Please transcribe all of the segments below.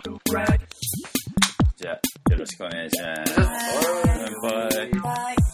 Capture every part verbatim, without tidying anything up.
じゃあよろしくお願いします。バイバイ。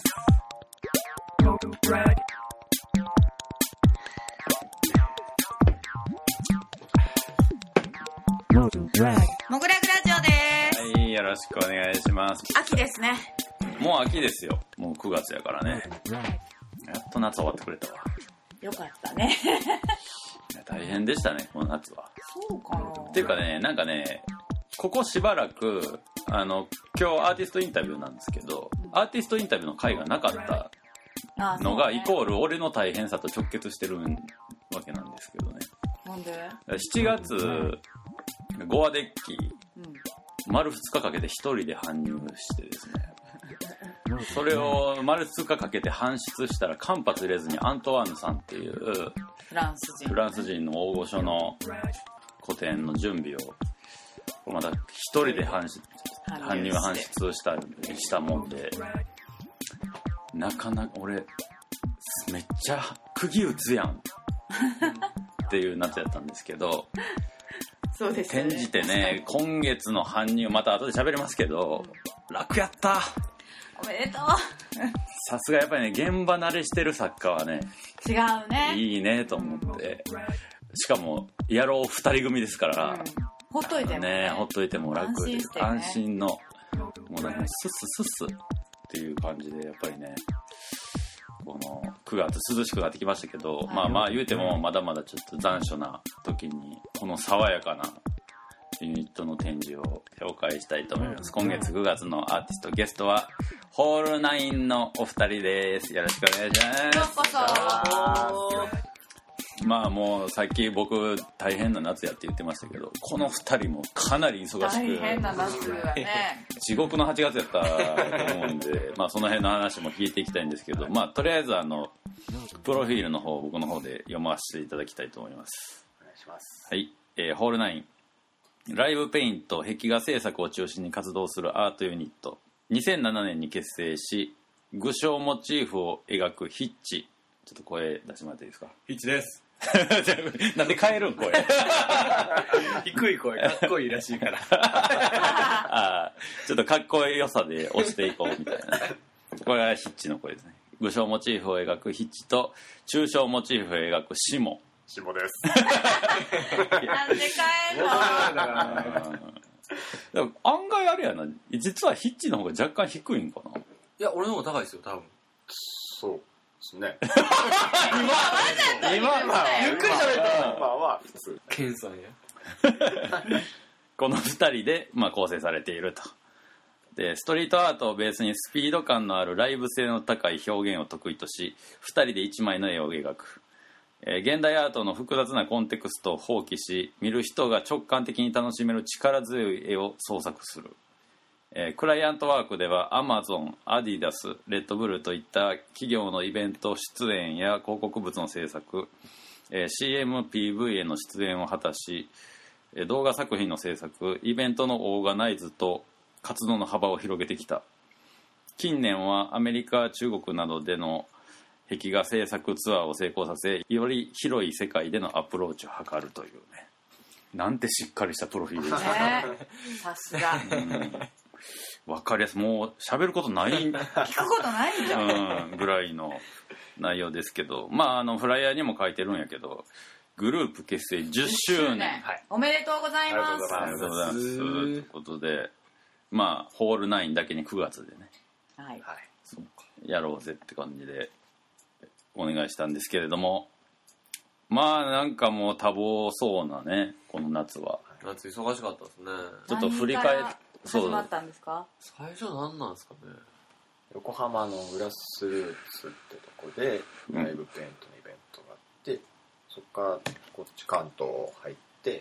モグラグラジオです。はい、よろしくお願いします。 秋ですね。 もう秋ですよ。もうくがつやからね。やっと夏終わってくれたわ。 よかったね。 大変でしたね、この夏は。 そうかな。 っていうかね、なんかね、ここしばらくあの今日アーティストインタビューなんですけど、アーティストインタビューの回がなかったのが、イコール俺の大変さと直結してるわけなんですけどね。 なんで？ しちがつゴアデッキ、うん、丸ふつかかけて一人で搬入してですね、それを丸ふつかかけて搬出したら間髪入れずにアントワーヌさんっていうフランス人フランス人の大御所の個展の準備をまだ一人で搬出搬入搬出したしたもんで、なかなか俺めっちゃ釘打つやんっていう夏やったんですけど、 そうですね、 転じてね、今月の搬入また後で喋りますけど、楽やった。 おめでとう。 さすがやっぱりね、現場慣れしてる作家はね、 違うね、 いいねと思って、しかもやろうふたり組ですから、うん、 ほっといても ね, ねほっといても楽で、 安心してね、 安心のもうなんかスッススッスっていう感じで、やっぱりね、このくがつ涼しくなってきましたけど、はい、まあまあ言うてもまだまだちょっと残暑な時にこの爽やかなユニットの展示を紹介したいと思います。今月くがつのアーティストゲストはホールナインのお二人です。よろしくお願いします。 ようこそ。 まあもうさっき僕大変な夏やって言ってましたけど、このふたりもかなり忙しく、 大変な夏はね、 地獄のはちがつやったと思うんでまあその辺の話も聞いていきたいんですけど、まあとりあえずあのプロフィールの方僕の方で読ませていただきたいと思います。 お願いします。 はい、えー、ホールナイン、ライブペイント壁画制作を中心に活動するアートユニット。にせんななねんに結成し、具象モチーフを描くヒッチ。ちょっと声出してもらっていいですか？ ヒッチです。 なんで変えるん声。 低い声かっこいいらしいから。 あ、ちょっとかっこよさで押していこうみたいな。これはヒッチの声ですね。具象モチーフを描くヒッチと抽象モチーフを描くシモ。 シモです。 なんで変えるの？ でも案外あれやな、実はヒッチの方が若干低いんかな。 いや俺の方が高いですよ多分。そうですね。 今今はゆっくり喋った今は普通。ケンさんや。 このふたりで、まあ、構成されていると。でストリートアートをベースにスピード感のあるライブ性の高い表現を得意とし、ふたりでいちまいの絵を描く。えー、現代アートの複雑なコンテクストを放棄し、見る人が直感的に楽しめる力強い絵を創作する。えー、クライアントワークではアマゾン、アディダス、レッドブルといった企業のイベント出演や広告物の制作、えー、シーエム、ピーブイ への出演を果たし、えー、動画作品の制作、イベントのオーガナイズと活動の幅を広げてきた。近年はアメリカ、中国などでの壁画制作ツアーを成功させ、より広い世界でのアプローチを図るというね、なんてしっかりしたプロフィールですね。さすが。 わかりやすい。もう喋ることない聞くことないんじゃん、うん、ぐらいの内容ですけど、まああのフライヤーにも書いてるんやけど、グループ結成じゅっしゅうねん、 はい、おめでとうございます。 ありがとうございますということで、まあホールナインだけにくがつでね、 はい、 そうかやろうぜって感じでお願いしたんですけれども、まあなんかもう多忙そうなね、この夏は。 夏忙しかったですね。 ちょっと振り返っ始まったんですか？ 最初何なんですかね。 横浜のグラスルーツってとこでライブペイントのイベントがあって、うん、そこからこっち関東入って、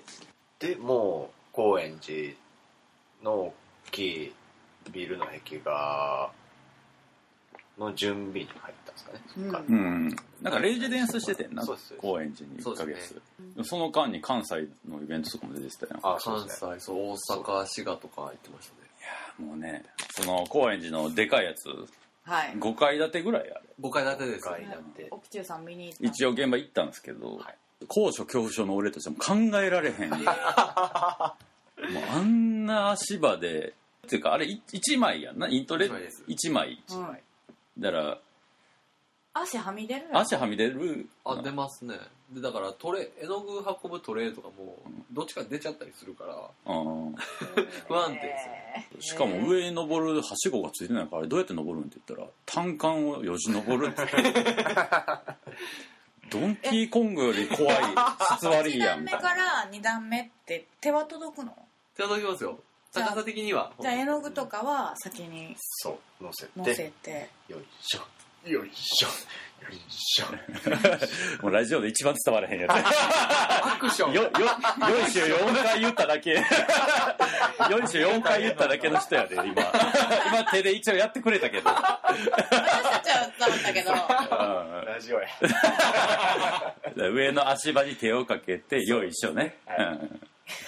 でもう高円寺の大きいビルの壁画の準備に入ったんですかね。 うん、うん、なんかレジデンスしててんな、高円寺にいっかげつ。 そ,、ね、その間に関西のイベントとかも出てたよ。 あ、関西、そう、大阪、滋賀とか行ってましたね。 いやもうね、その高円寺のでかいやつ、はい、ごかい建てぐらいあれ。 ごかい建てですね。 奥中さん見に行った。 一応現場行ったんですけど、はい、高所恐怖症の俺としても考えられへんもうあんな足場でっていうかあれいちまいやんなイントレいちまいはいだから足はみ出るやん足はみ出るあ出ますねでだからトレ絵の具運ぶトレーとかもどっちか出ちゃったりするからうん不安定ですしかも上に登るはしごがついてないからあれどうやって登るんって言ったら単管をよじ登るってドンキーコングより怖い質悪いやんみたいないちだんめからにだんめって手は届くの？ 手届きますよ高さ的にはじゃあ絵の具とかは先にそう乗せて乗せてよいしょよいしょよいしょもうラジオで一番伝わらへんやつアクションよよよいしょよんかい言っただけよいしょよんかい言っただけの人やで今今手で一応やってくれたけど私たちは伝わったけどラジオや上の足場に手をかけてよいしょね、 はいうん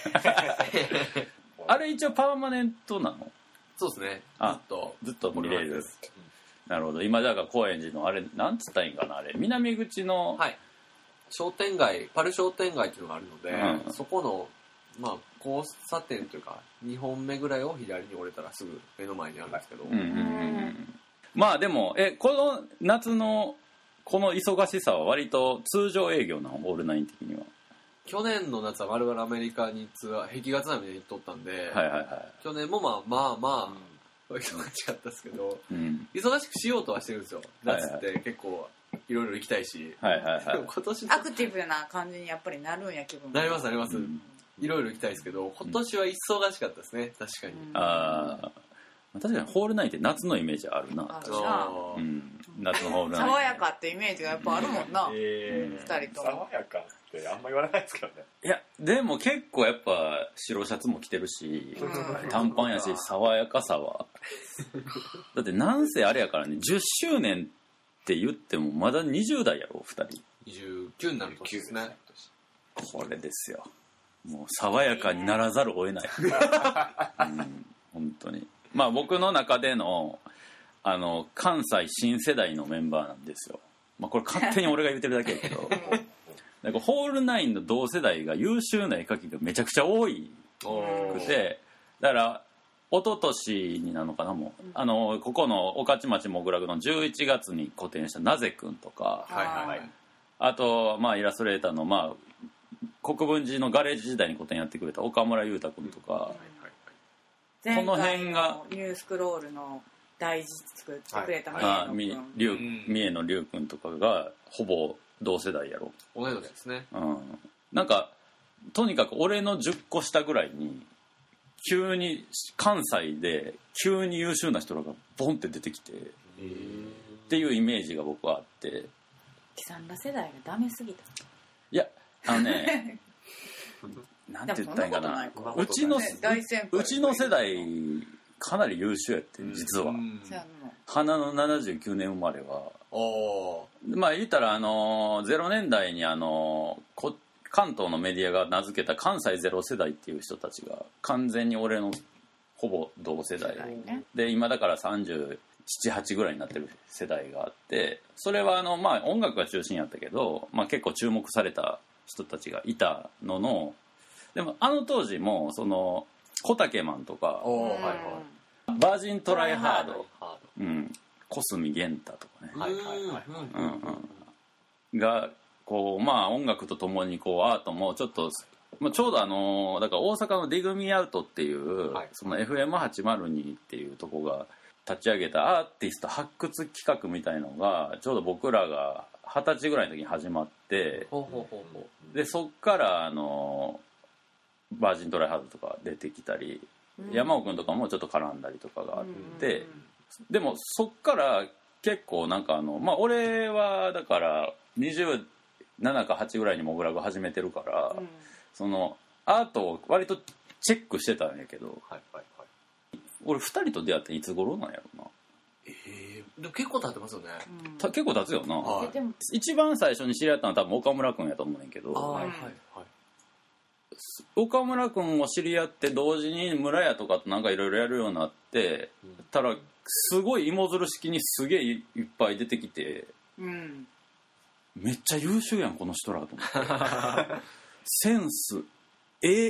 あれ一応パーマネントなの？ そうですねあずっとずっと見れるこれですなるほど今だから高円寺のあれなんつったらいいんかなあれ南口の、 はい商店街パル商店街っていうのがあるので、 うんそこのまあ交差点というかにほんめぐらいを左に折れたらすぐ目の前にあるんですけど、 うんうんうんうんまあでもえこの夏のこの忙しさは割と通常営業なのオールナイン的には去年の夏は我々アメリカにツアー壁画津波で行っとったんで、 はいはいは去年もまあまあまあ、忙しかったですけどいうん忙しくしようとはしてるんですよはいはい夏って結構いろいろ行きたいし、 はいはいはいでも今年アクティブな感じにやっぱりなるんや気分がなりますなります、 うんいろいろ行きたいですけど今年は忙しかったですね確かに、 うんああ確かにホールナインって夏のイメージあるなあ確かあーに、うん、夏のホールナイン爽やかってイメージがやっぱあるもんなえ二人とも爽やかってあんま言われないですけどねいやでも結構やっぱ白シャツも着てるしうん短パンやし爽やかさはだってなんせあれやからねじゅっしゅうねんって言ってもまだにじゅう代やろふたりにじゅうきゅうになる年ですねこれですよもう爽やかにならざるを得ない、うん、本当にまあ僕の中でのあの関西新世代のメンバーなんですよ、まあ、これ勝手に俺が言ってるだけやけどなんかホールナインの同世代が優秀な絵描きがめちゃくちゃ多いおくてだから一昨年になるのかなもう、あのここの御徒町もぐらぐのじゅういちがつに個展したなぜくんとかはいはいはいあと、まあ、イラストレーターの、まあ、国分寺のガレージ時代に個展やってくれた岡村裕太君とか、 前この回辺がのニュースクロールの大事作ってくれたあみ三重野君りゅううん三重の龍君とかがほぼ同世代やろ、 同い年ですねうん、なんかとにかく俺のじゅっこ下ぐらいに急に関西で急に優秀な人らがボンって出てきてっていうイメージが僕はあってキサンラ世代がダメすぎたいやあのねなんて言ったらいいかなでもそんなことないかうちのね大先輩うちの世代かなり優秀やって実は、 うんそうやの花のななじゅうきゅうねん生まれはおーまあ言ったらあのゼロねんだいにあのこ関東のメディアが名付けた関西ゼロ世代っていう人たちが完全に俺のほぼ同世代世代ねで今だからさんじゅうなな、はちぐらいになってる世代があってそれはあのまあ音楽が中心やったけど、まあ、結構注目された人たちがいたののでもあの当時もその小竹マンとかおーはいはいバージントライハード、 ハうん、小杉源太とかね、 ードはいはいはいうんうんうん、がこうまあ音楽とともにこうアートもちょっと、まあ、ちょうどあのだから大阪のディグミアウトっていう、 はいその エフエムはちまるに っていうとこが立ち上げたアーティスト発掘企画みたいのがちょうど僕らが二十歳ぐらいの時に始まってほうほうほうほでそっからあのバージントライハードとか出てきたり、 うん山尾君とかもちょっと絡んだりとかがあって、 うんでもそっから結構なんかあのまあ俺はだからにじゅうななかはちぐらいにモグラグ始めてるから、 うんそのアートを割とチェックしてたんやけどはいはいはい俺ふたりと出会っていつ頃なんやろなえーでも結構経ってますよねうんた結構経つよな、 はいででも一番最初に知り合ったのは多分岡村君やと思うねんけどはいはいうんはい岡村君を知り合って同時に村屋とかとなんかいろいろやるようになってたらすごい芋づる式にすげえいっぱい出てきてうんめっちゃ優秀やんこの人らと思ってセンス絵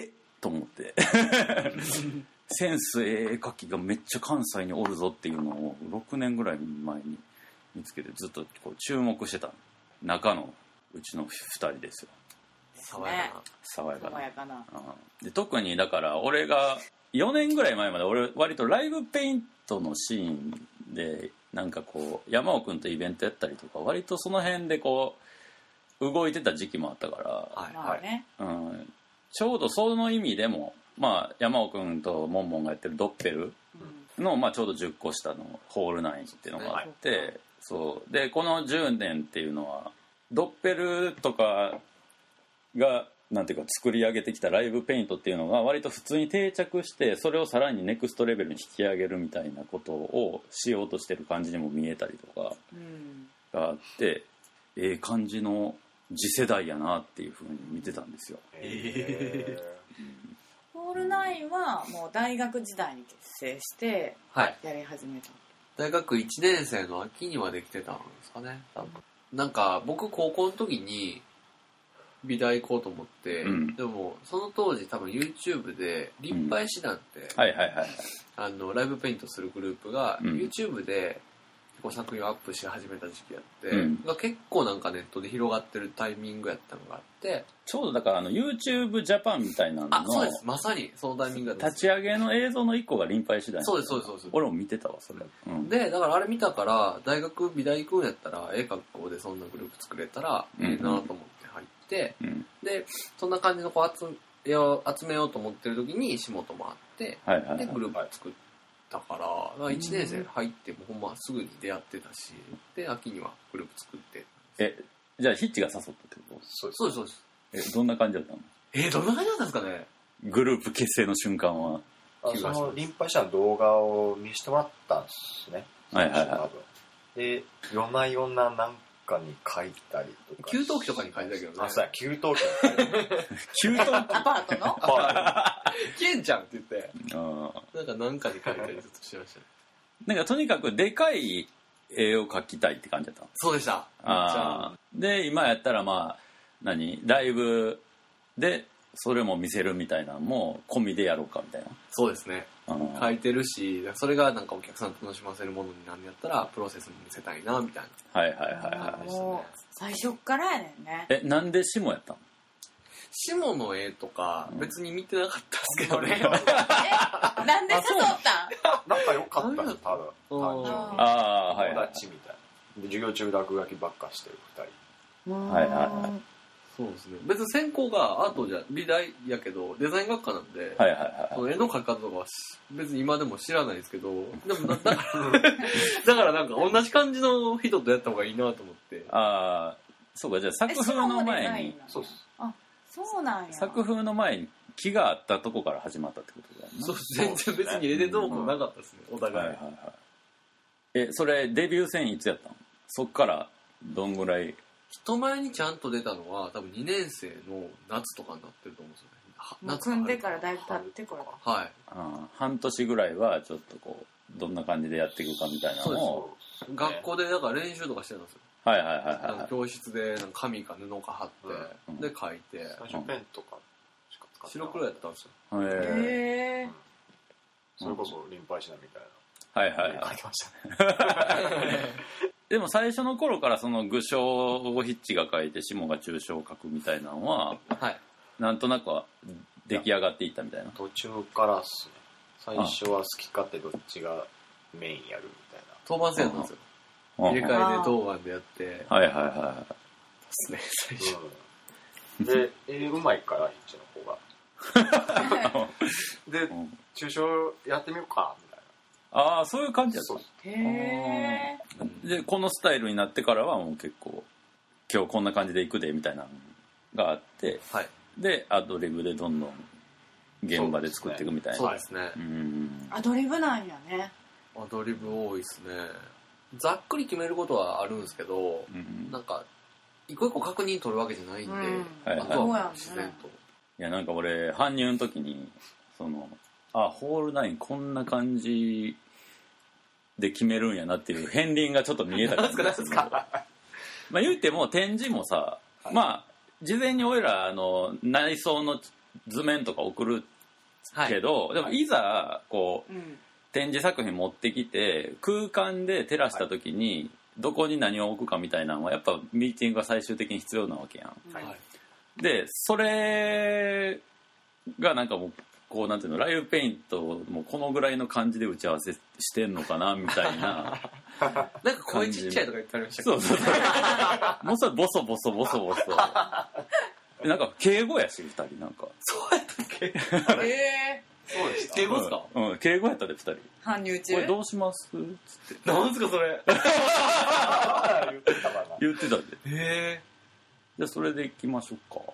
と思ってセンスええ絵描きがめっちゃ関西におるぞっていうのをろくねんぐらい前に見つけてずっとこう注目してた中のうちのふたりですよ。 爽やかな爽やかな、 爽やかな。 うん、で特にだから俺がよねんぐらい前まで俺割とライブペイントのシーンでなんかこう山尾くんとイベントやったりとか割とその辺でこう動いてた時期もあったから、 はいまあね。 うん、ちょうどその意味でも、まあ、山尾くんとモンモンがやってるドッペルの、まあ、ちょうどじゅっこ下のホールナインっていうのがあって、そうでこのじゅうねんっていうのはドッペルとかがなんていうか作り上げてきたライブペイントっていうのが割と普通に定着してそれをさらにネクストレベルに引き上げるみたいなことをしようとしてる感じにも見えたりとかうん。 があってええ感じの次世代やなっていう風に見てたんですよ。 えホールナインはもう大学時代に結成してはいやり始めた。 大学いちねん生の秋にはできてたんですかね多分。なんか僕高校の時に美大行こうと思って、 うん、 でもその当時多分 YouTube で立敗師団って、 うん、はいはいはいはいあのライブペイントするグループが、 うん、 YouTube でこう作品をアップし始めた時期やって、 うん、 が結構なんかネットで広がってるタイミングやったのがあってちょうどだからあの YouTube ジャパンみたいなののあそうですまさにそのタイミングだった立ち上げの映像のいっこが臨廃次第そうですそうですそうです俺も見てたわそれ、うん、 でだからあれ見たから大学美大行くんやったら絵学校でそんなグループ作れたらいいなと思って入って、うん、でそんな感じのこう集めよう集めようと思ってる時に仕事もあって、 はいはいはい、 でグループ作ってだからいちねん生入ってもほんますぐに出会ってたしで秋にはグループ作ってえじゃあヒッチが誘ったってことそうですそうですえどんな感じだったのえー、どんな感じだったんですかねグループ結成の瞬間はあそのリンパ社の動画を見せてもらったんですねはいはいはいで夜な夜ななんかに書いたりとか給湯器とかに書いてたけどねあそうや給湯器給湯器アパートのケンちゃんって言ってあなんかなんかに書いたりずっとしてましたねなんかとにかくでかい絵を描きたいって感じだったのそうでしたあで今やったらまあ何ライブでそれも見せるみたいなのも込みでやろうかみたいなそうですね書いてるしそれがなんかお客さん楽しませるものになるんやったらプロセスも見せたいなみたいなはいはいはいはいもう最初っからやねんねえなんで下やったの下の絵とか別に見てなかったんですけどね、 えなんで誘ったん仲良かったんです多分ああはい友達みたいなで授業中落書きばっかしてるふたりはいはいはいそうですね別に専攻がアートじゃ美大やけどデザイン学科なんで、 はいはいはい、 その絵の描き方とかは別に今でも知らないですけどでもだだからだからなんか同じ感じの人とやった方がいいなと思ってああそうかじゃあ作風の前にそうですあそうなんや作風の前に気があったとこから始まったってことだよねそう全然別に絵でどうこうなかったですね、うん、お互い、 はいはいはい、えそれデビュー戦いつやったのそっからどんぐらい人前にちゃんと出たのは多分にねん生の夏とかになってると思うんですよねもう組んでからだいぶ経ってこれはいあ半年ぐらいはちょっとこうどんな感じでやっていくかみたいなのを学校でだから練習とかしてたんですよはいはいはいはい教室でなんか紙か布か貼って、うん、で書いて最初ペンとかしか使って白黒やったんですよへえ、 うん、それこそリンパイシナみたいなはいはいはい書きましたねでも最初の頃からその具象をヒッチが書いて下が抽象を書くみたいなのは、 はい、 なんとなくは出来上がっていったみたいな途中からっすね最初は好き勝手どっちがメインやるみたいな当番制なんですよ入れ替えで当番でやってはいはいはいですね最初、 うん、で絵うまいからヒッチの方がで、うん、抽象やってみようかみたいなああそういう感じだったへえでこのスタイルになってからはもう結構今日こんな感じでいくでみたいなのがあって、 はい、 でアドリブでどんどん現場で作っていくみたいなそうですね、 うん、 アドリブなんやねアドリブ多いですねざっくり決めることはあるんですけど、うん、なんか一個一個確認取るわけじゃないんで、うん、あとは自然と、 いやなんか俺搬入の時にそのあホールナインこんな感じで決めるんやなっていう片鱗がちょっと見えた感じですまあ言っても展示もさ、はい、まあ事前に俺らあの内装の図面とか送るけど、はい、でもいざこう、うん、展示作品持ってきて空間で照らした時に、はい、どこに何を置くかみたいなのはやっぱミーティングが最終的に必要なわけやん、はい、でそれがなんかもうこうなんていうのライブペイントもこのぐらいの感じで打ち合わせしてんのかなみたいななんか声ちっちゃいとか言ってありましたけど、 そうそうそうもうそれボソボソボソボソなんか敬語やしふたりなんかそうやったっけえー、そうでした敬語ですか、 うん、うん、敬語やったでふたり搬入中これどうしますつってなんすかそれ言ってたわな言ってたでへえじゃあそれで行きましょうか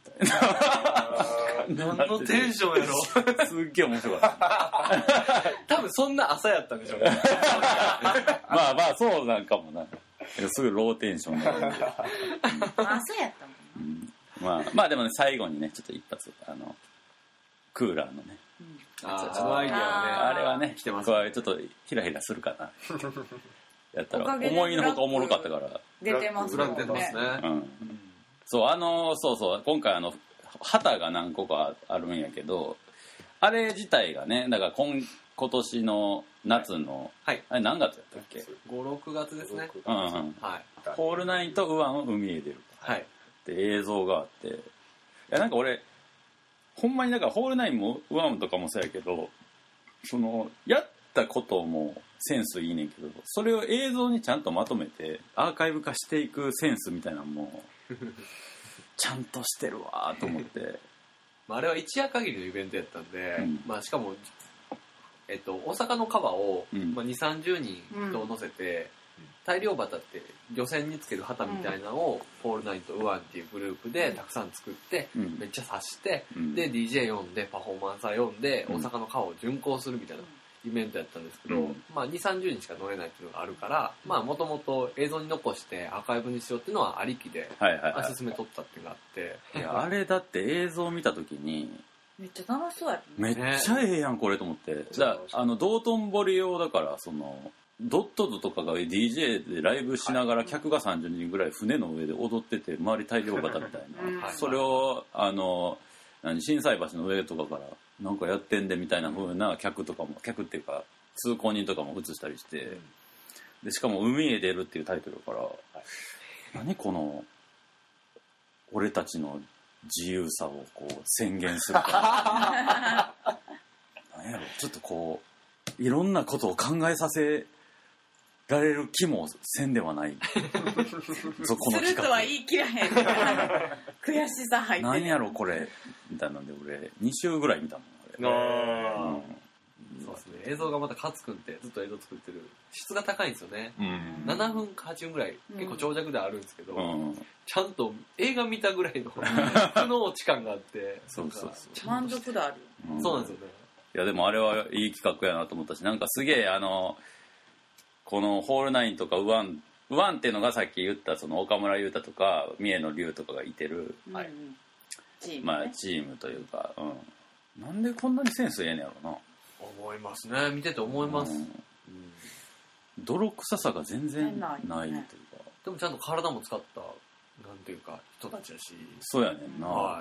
何のテンションやろすっげえ面白かった多分そんな朝やったんでしょうねまあまあそうなんかもなすぐローテンションなんで、うん、 朝やったもん、 うん、まあまあでもね最後にねちょっと一発あのクーラーのね、 うん、ああのアイデアはねあれはね来てますこれちょっとヒラヒラするかなやったら思いのほかおもろかったから出てますもんね、 出てますね、 うん、そうあのそうそう今回あの旗が何個かあるんやけどあれ自体がねだから 今, 今年の夏の、はい、あれ何月やったっけごろくがつですね、 うんうんはい、ホールナイトウワン海へ出る、はい、で映像があっていやなんか俺ほんまにだからホールナインもウワンとかもそうやけどそのやったこともセンスいいねんけどそれを映像にちゃんとまとめてアーカイブ化していくセンスみたいなのもちゃんとしてるわと思ってあれは一夜限りのイベントやったんで、うんまあ、しかも、えっと、大阪の川を、うんまあ、にじゅう、さんじゅうにん人を乗せて、うん、大漁旗って漁船につける旗みたいなのを、うん、ホールナイトウワンっていうグループでたくさん作って、うん、めっちゃ刺して、うん、で ディージェー 呼んでパフォーマンサー呼んで、うん、大阪の川を巡行するみたいなイベントやったんですけど、うんまあ、にじゅう、さんじゅうにんしか乗れないっていうのがあるからもともと映像に残してアーカイブにしようっていうのはありきで、はいはいはい、進めとったっていうのがあっていやあれだって映像見た時にめっちゃ楽しそうやっためっちゃええやんこれと思って、ね、じゃああの道頓堀用だからそのドットとかが ディージェー でライブしながら客がさんじゅうにんぐらい船の上で踊ってて周り大漁旗みたいな、うん、それをあの何心斎橋の上とかからなんかやってんでみたいな風な客とかも客っていうか通行人とかも映したりして、うん、でしかも海へ出るっていうタイトルだから、はい、何この俺たちの自由さをこう宣言するか何やろちょっとこういろんなことを考えさせられる気もせんではないそこのするとは言い切らへん悔しさ入って何やろこれみたいなんで俺に週ぐらい見たもんあれ、うん、そうですね映像がまた勝くんってずっと映像作ってる質が高いんですよね、うん、ななふんかはちふんぐらい結構長尺であるんですけど、うん、ちゃんと映画見たぐらいの負の落ち感があってそうそうそう満足度ある、 うん、そうなんですよねいやでもあれはいい企画やなと思ったしなんかすげえあのこのホールナインとかウワンウワンっていうのがさっき言ったその岡村優太とか三重野龍とかがいてる、 はい、チームね、 まあチームというか、うん、なんでこんなにセンスええねやろな思いますね見てて思います、うんうん、 泥臭さが全然ないというか、ね、 でもちゃんと体も使ったなんていうか人たちやしそうやねんな、はい、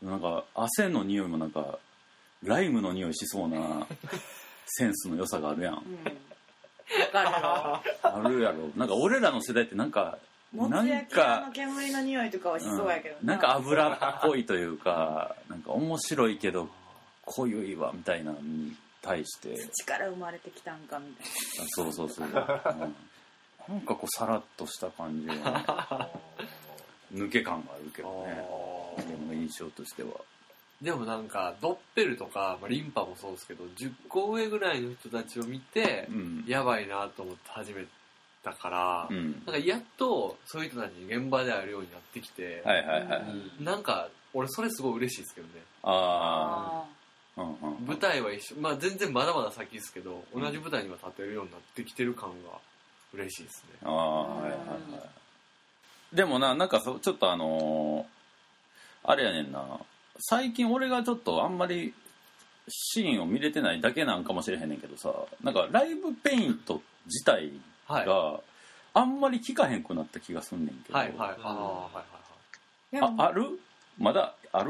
なんか汗の匂いもなんかライムの匂いしそうなセンスの良さがあるやん、うんかるよあるやろなんか俺らの世代ってなんかもつ焼き屋の煙の匂いとかはしそうやけど、 うん、なんか油っぽいというかなんか面白いけど濃ゆいわみたいなのに対して土から生まれてきたんかみたいなそうそうそう、うん、なんかこうさらっとした感じが抜け感があるけどね俺の印象としてはでもなんかドッペルとか、まあ、リンパもそうですけどじゅっこ上ぐらいの人たちを見て、うん、やばいなと思って始めたから、うん、なんかやっとそういう人たちに現場で会えるようになってきて、はいはいはい、なんか俺それすごい嬉しいですけどねああ、うんうん、舞台は一緒まあ全然まだまだ先ですけど同じ舞台には立てるようになってきてる感が嬉しいですねああはいはいはいでもななんかそちょっとあのー、あれやねんな最近俺がちょっとあんまりシーンを見れてないだけなんかもしれへんねんけどさなんかライブペイント自体があんまり効かへんくなった気がすんねんけど、はいはいはいはいはい、ああるまだあるん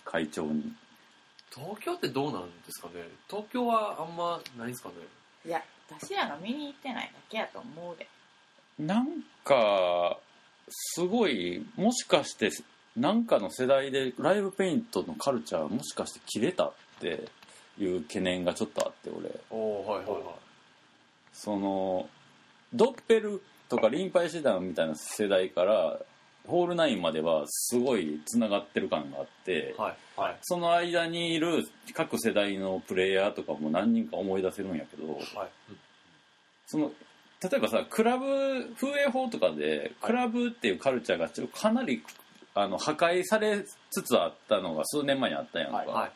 会長に。 東京ってどうなんですかね。東京はあんまないですかね。 いや私らが見に行ってないだけやと思うで。 なんかすごい、もしかしてなんかの世代でライブペイントのカルチャーもしかして切れたっていう懸念がちょっとあって、俺おーはいはいはい。 そのドッペルとかリンパイ師団みたいな世代からホールナインまではすごいつながってる感があって、 はいはい。 その間にいる各世代のプレイヤーとかも何人か思い出せるんやけど、 はい、 その例えばさ、クラブ風営法とかでクラブっていうカルチャーがちょっとかなりあの破壊されつつあったのが数年前にあったやんか、 はいはい、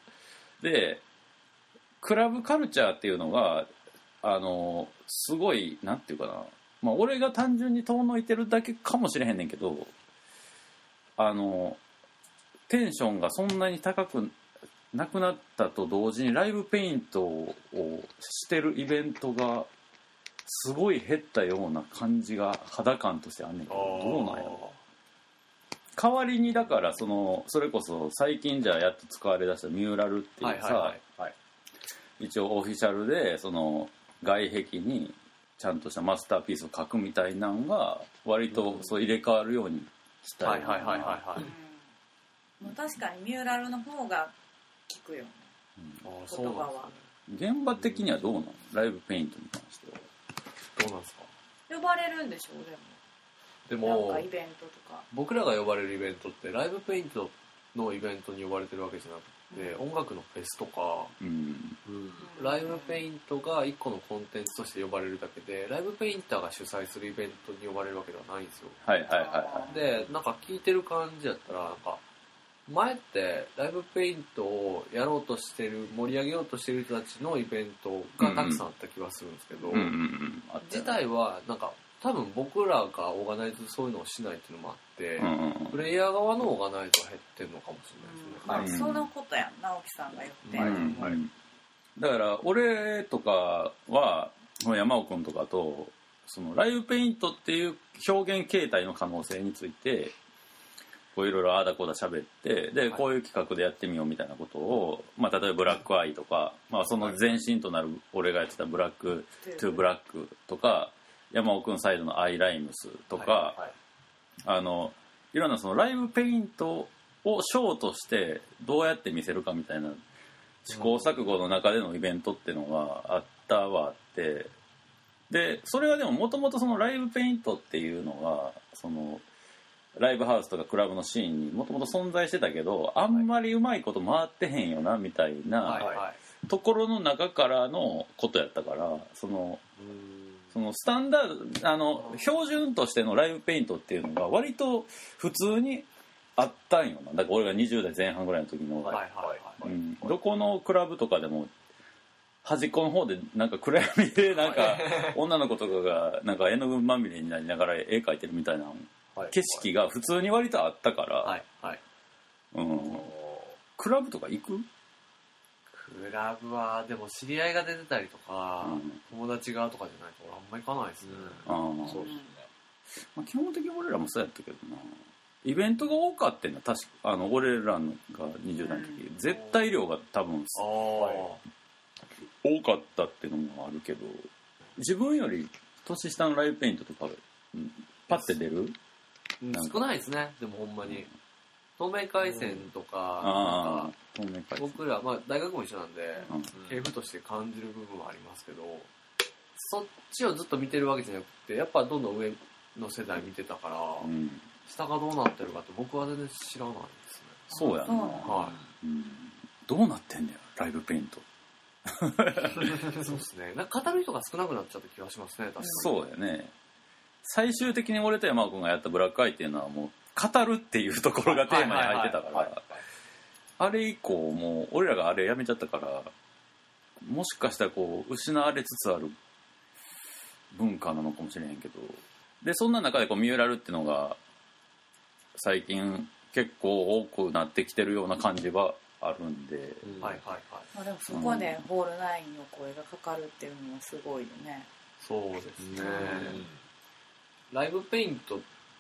でクラブカルチャーっていうのがあのすごいなんていうかな、まあ、俺が単純に遠のいてるだけかもしれへんねんけど、あのテンションがそんなに高くなくなったと同時にライブペイントをしてるイベントがすごい減ったような感じが肌感としてあんねんけど、どうなんやろ。代わりにだからそのそれこそ最近じゃやっと使われだしたミューラルっていうさ、はいはいはい、一応オフィシャルでその外壁にちゃんとしたマスターピースを描くみたいなのが割とそう入れ替わるようにしたいな。 はいはいはいはい、 うん、もう確かにミューラルの方が効くよね、うん、 あそうなんですね。現場的にはどうなの、ライブペイントに関してはどうなんですか。 呼ばれるんでしょう。でもでもなんかイベントとか僕らが呼ばれるイベントってライブペイントのイベントに呼ばれてるわけじゃなくて、うん、音楽のフェスとか、うんうん、ライブペイントが一個のコンテンツとして呼ばれるだけでライブペインターが主催するイベントに呼ばれるわけではないんですよ。 はいはいはいはい。 でなんか聞いてる感じだったらなんか前ってライブペイントをやろうとしてる盛り上げようとしてる人たちのイベントがたくさんあった気がするんですけど、 うんうんうん、 自体はなんか多分僕らがオーガナイズそういうのをしないっていうのもあって、うんうん、プレイヤー側のオーガナイズが減ってるのかもしれないですね、 うん、そのことやん直樹さんが言ってる、 うんはい、だから俺とかは山尾君とかとそのライブペイントっていう表現形態の可能性についてこういろいろああだこうだ喋ってで、はい、こういう企画でやってみようみたいなことを、まあ、例えばブラックアイとか、まあ、その前身となる俺がやってたブラックトゥブラックとか山尾くんサイドのアイライムスとか、はいはい、あのいろんなそのライブペイントをショーとしてどうやって見せるかみたいな試行錯誤の中でのイベントっていうのがあったはあってでそれはでももともとそのライブペイントっていうのがそのライブハウスとかクラブのシーンにもともと存在してたけどあんまりうまいこと回ってへんよなみたいなところの中からのことやったからそのそのスタンダードあの標準としてのライブペイントっていうのが割と普通にあったんよな。だから俺がにじゅう代前半ぐらいの時の、はいはいはいうん、どこのクラブとかでも端っこの方でなんか暗闇でなんか女の子とかがなんか絵の具まみれになりながら絵描いてるみたいな景色が普通に割とあったから、はいはいうん、クラブとか行く？ クラブはでも知り合いが出てたりとか、うん、友達がとかじゃないと俺あんまり行かないですね、うん、あそうですね、 まあ、基本的に俺らもそうやったけどなイベントが多かったんだ確かあの俺らがにじゅう代の時、うん、絶対量が多分多かったっていうのもあるけど自分より年下のライブペイントとか、うん、パッて出る？ うん、少ないですねでもほんまに、うん透明回線とか、うん、なんか透明回線僕ら、まあ、大学も一緒なんで、うん、系譜として感じる部分はありますけどそっちをずっと見てるわけじゃなくてやっぱどんどん上の世代見てたから、うん、下がどうなってるかって僕は全然知らないですね。 そうやな、はい、うん、どうなってんだよライブペイントそうですねなんか語る人が少なくなっちゃった気がしますね確かに。 そうやね最終的に俺と山尾君がやったブラックアイっていうのはもう語るっていうところがテーマに入ってたからあれ以降もう俺らがあれやめちゃったからもしかしたらこう失われつつある文化なのかもしれへんけどでそんな中でこうミューラルっていうのが最近結構多くなってきてるような感じはあるんで、うん、はいはいはいまあ、でもそこでホールナインの声がかかるっていうのもすごいよね。 そうですね、うん、ライブペイント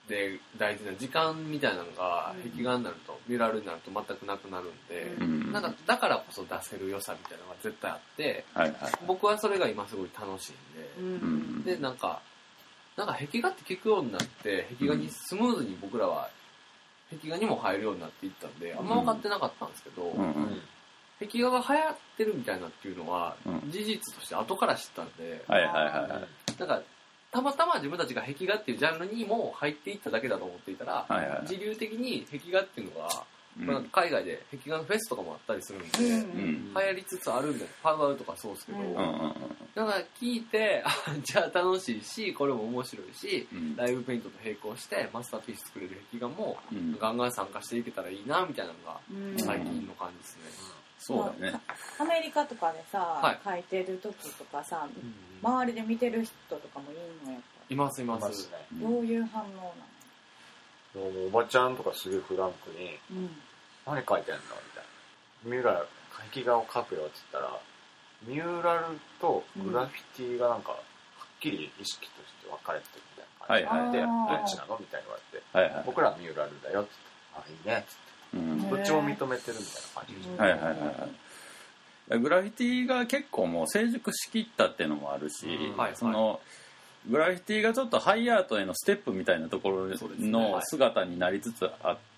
で大事な時間みたいなのが壁画になると、ミュラルになると全くなくなるんで、 うん、 なんかだからこそ出せる良さみたいなのが絶対あって、 はいはい、 僕はそれが今すごい楽しいんで、うん、でなんかなんか壁画って聞くようになって壁画にスムーズに僕らは壁画にも入るようになっていったんであんま分かってなかったんですけど、うんうん、壁画が流行ってるみたいなっていうのは事実として後から知ったんで、 はいはいはいはい、 なんかたまたま自分たちが壁画っていうジャンルにも入っていっただけだと思っていたら、はいはい、自流的に壁画っていうのが、うんまあ、海外で壁画のフェスとかもあったりするんで、うん、流行りつつあるみたいなパウダーとかそうですけど、うん、だから聞いてあじゃあ楽しいしこれも面白いし、うん、ライブペイントと並行してマスターピース作れる壁画も、うん、ガンガン参加していけたらいいなみたいなのが最近の感じですね、 うん、そうだね。 アメリカとかでさ、はい、書いてる時とかさ、うん、周りで見てる人とかもいるのやっぱいますいます、 ね、どういう反応なの？ もうおばちゃんとかすげえフランクに、うん、何書いてんのみたいな。ミュラル壁画を描くよって言ったらミュラルとグラフィティがなんかはっきり意識として分かれてるみたいな感じで、はいはい、どっちなのみたいに言われて、はいはい、僕らはミュラルだよって言ってあいいねって言って、うん、どっちも認めてるみたいな感じです、 はいはいはいはい。グラフィティが結構もう成熟しきったっていうのもあるし、うんはいはい、そのグラフィティがちょっとハイアートへのステップみたいなところの姿になりつつあって、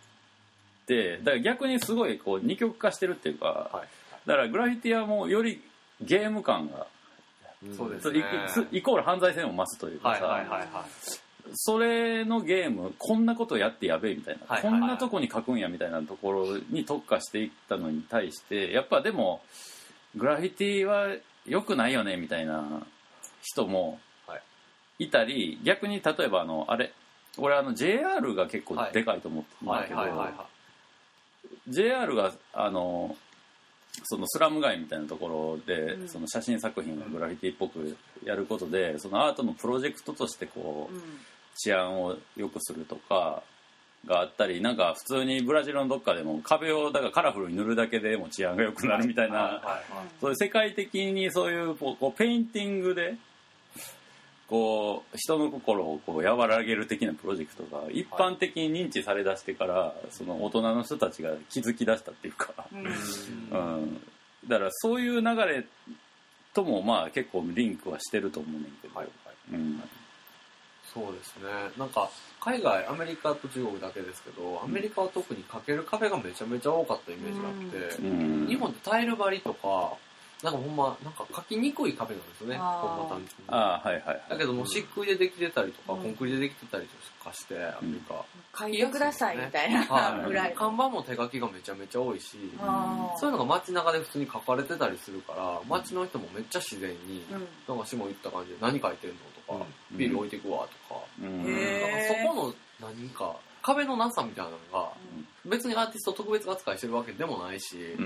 だから逆にすごいこう二極化してるっていうか、だからグラフィティはもうよりゲーム感が、 そうですね、 イコール犯罪性を増すというかさ、はいはいはいはい、それのゲームこんなことやってやべえみたいな、はいはいはい、こんなとこに書くんやみたいなところに特化していったのに対してやっぱでもグラフィティは良くないよねみたいな人もいたり、逆に例えばあのあれ俺あの ジェイアール が結構でかいと思ってるんだけど、はいはいはいはい、ジェイアール があのそのスラム街みたいなところで、うん、その写真作品をグラフィティっぽくやることでそのアートのプロジェクトとしてこう、うん、治安を良くするとかがあったり、なんか普通にブラジルのどっかでも壁をだからカラフルに塗るだけでも治安が良くなるみたいな、はいはいはい、そういう世界的にそういうこうペインティングでこう人の心をこう和らげる的なプロジェクトが一般的に認知されだしてから、その大人の人たちが気づき出したっていうか、うんうん、だからそういう流れともまあ結構リンクはしてると思うねんけど、はいはいうん、 そうですね。なんか海外アメリカと中国だけですけど、アメリカは特に描ける壁がめちゃめちゃ多かったイメージがあって、うん、日本ってタイル張りとかなんかほんまなんか描きにくい壁なんですよね。ほんま単純に。 ああはいはいはい。 だけども漆喰でできてたりとか、うん、コンクリでできてたりとかしてアメリカ、 うん、書いてくださいみたいな、 はい、ぐらい。看板も手書きがめちゃめちゃ多いし、うん、そういうのが街中で普通に書かれてたりするから、街の人もめっちゃ自然に、うん、なんか下行った感じで何書いてんのとか、うん、ビール置いてくわとか、うん、なんかそこの何か壁のなさみたいなのが、うん、別にアーティスト特別扱いしてるわけでもないし、うん、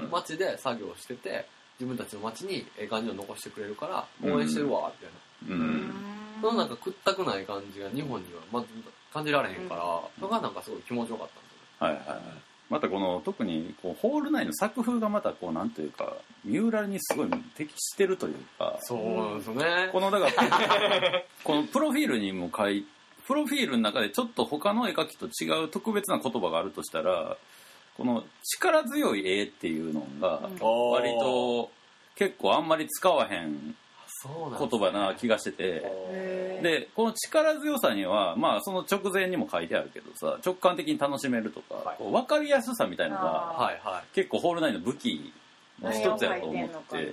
街で作業してて。自分たちの街にええ感じを残してくれるから応援してるわみたいな、うん、そのなんか屈ったくない感じが日本にはまず感じられへんから、うん、それがなんかすごい気持ちよかったんですよね。 はいはいはい。またこの特にこうホール内の作風がまたこうなんというかミューラルにすごい適してるというか、 そうなんですよね。 このだからこのプロフィールにも書いプロフィールの中でちょっと他の絵描きと違う特別な言葉があるとしたら。この力強い絵っていうのが割と結構あんまり使わへん言葉な気がしてて、でこの力強さにはまあその直前にも書いてあるけどさ、直感的に楽しめるとかこう分かりやすさみたいなのが結構ホール内の武器の一つやと思って、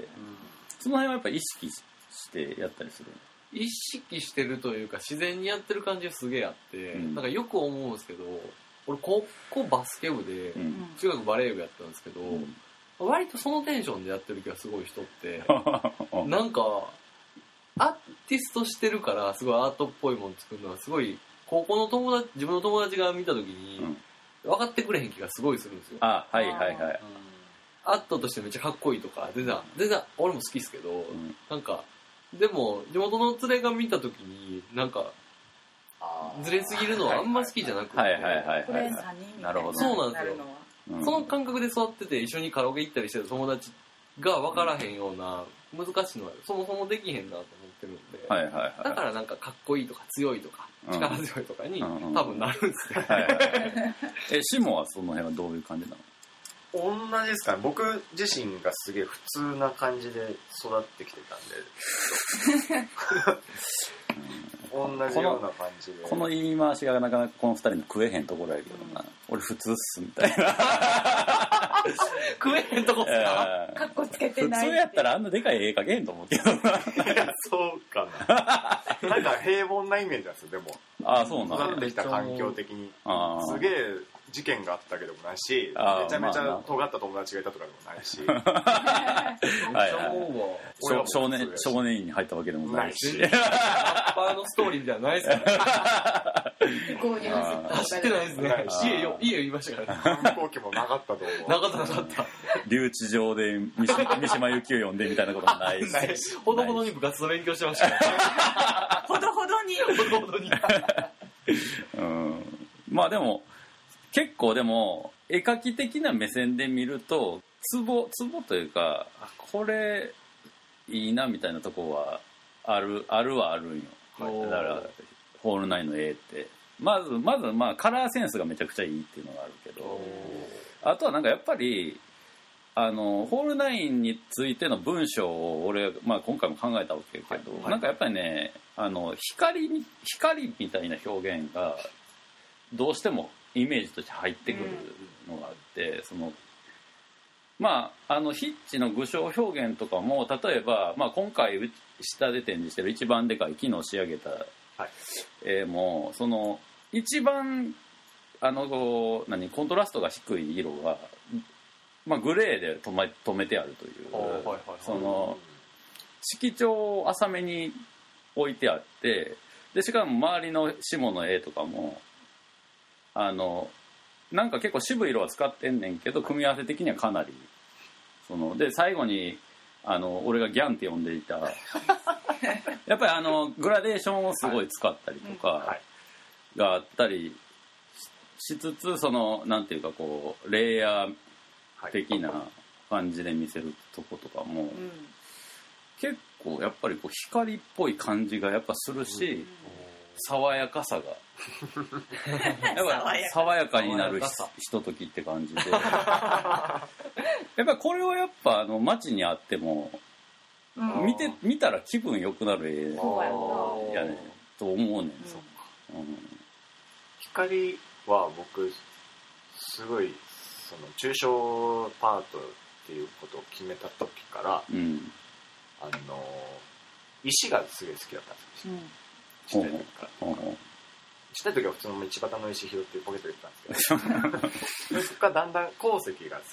その辺はやっぱり意識してやったりする。 意識してるというか自然にやってる感じがすげえあって、うん、なんかよく思うんですけど、俺高校バスケ部で、うん、中学バレー部やったんですけど、うん、割とそのテンションでやってる気がすごい人ってなんかアーティストしてるからすごいアートっぽいもの作るのはすごい高校の友達自分の友達が見た時に、うん、分かってくれへん気がすごいするんですよ。 あはいはいはい。 アートとしてめっちゃかっこいいとか全然全然俺も好きですけど、うん、なんかでも地元の連れが見た時になんかずれすぎるのはあんま好きじゃなくて、 これ何みたいな。 そうなんですよ、うん、その感覚で育ってて一緒にカラオケ行ったりしてる友達が分からへんような難しいのはそもそもできへんなと思ってるんで、 はいはいはい、 だからなんかかっこいいとか強いとか力強いとかに、うん、多分なるんですよ、はいはいはい、 えシモはその辺はどういう感じなの？ 同じですかね。僕自身がすげえ普通な感じで育ってきてたんで同じような感じでこの言い回しがなかなかこの二人の食えへんところやけどな、うん、俺普通っすみたいな食えへんとこっすか？ カッコつけてない普通やったらあんなでかい絵描けんと思うけどな。いやそうかな。なんか平凡なイメージなんですよ。でもああそうなんだ。 育ってきた環境的にすげえ事件があったわけでもないし、めちゃめちゃ尖った友達がいたとかでもないし、 はいはい、少年少年院に入ったわけでもないし、 ラッパーのストーリーみたいなのないですからね。走ってないですね。家よ家言いましたからね。 反抗期もなかったと思う。 なかったなかった。 留置場で三島由紀夫読んでみたいなこともないし、 ほどほどに部活の勉強してました。 ほどほどにほどほどに。 うん、まあでも。結構でも絵描き的な目線で見るとツボツボというかこれいいなみたいなとこはあるあるはあるんよ。だからホールナインの絵ってまずまずまあカラーセンスがめちゃくちゃいいっていうのがあるけど、あとはなんかやっぱりあのホールナインについての文章を俺、まあ、今回も考えたわけやけど、はいはい、なんかやっぱりねあの光光みたいな表現がどうしてもイメージとして入ってくるのがあって、うん、そのまああのヒッチの具象表現とかも例えば、まあ、今回下で展示してる一番でかい木の仕上げた絵もその一番あのこう何コントラストが低い色が、まあ、グレーで止め、止めてあるという、はいはいはい、その色調を浅めに置いてあってでしかも周りの下の絵とかもあのなんか結構渋い色は使ってんねんけど組み合わせ的にはかなりそので最後にあの俺がギャンって呼んでいたやっぱりあのグラデーションをすごい使ったりとかがあったりしつつそのなんていうかこうレイヤー的な感じで見せるとことかも結構やっぱりこう光っぽい感じがやっぱするし爽やかさがやっぱ爽やかになるひとときって感じでやっぱりこれをやっぱあの街にあっても見て見たら気分良くなる絵やねと思うねん、うんうん、 光は僕すごいその抽象パートっていうことを決めた時から、うん、あの石がすごい好きだったんですよ、うんちっちゃい時から。ちっちゃい時は普通の道端の石拾ってポケットに入れてたんですけどそこからだんだん鉱石が好きになって、